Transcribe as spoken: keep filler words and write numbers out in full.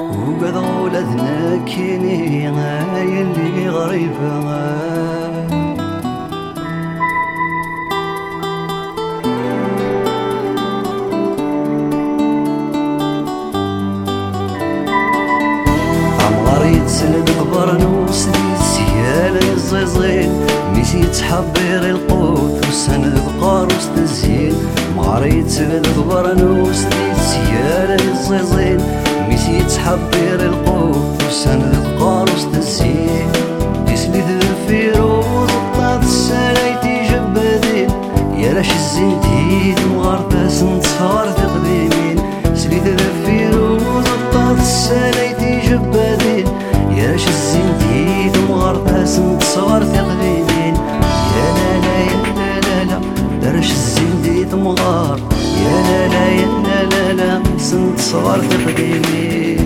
وقد ولدنا كيني غاية اللي غريبة. يتسلد قبرنوس دي السيالة الزيزين ميسي يتحبر القوت وسند بقاروس تزين. مغاري يتسلد قبرنوس دي السيالة الزيزين ميسي يتحبر القوت وسند بقاروس تزين. تسلد الفيروز الطاط السلايتي جبادين يا لاش الزين تهيد مغارتاس نتصفار في قديمين. سليد الفيروز الطاط السلايتي جبادين ياش الزين تهيد مغارتاس نتصور في قديمين. يا لا لا يا لا لا لا درش الزين ديت مغار. يا لا لا يا لا لا لا سنتصور في قديمين.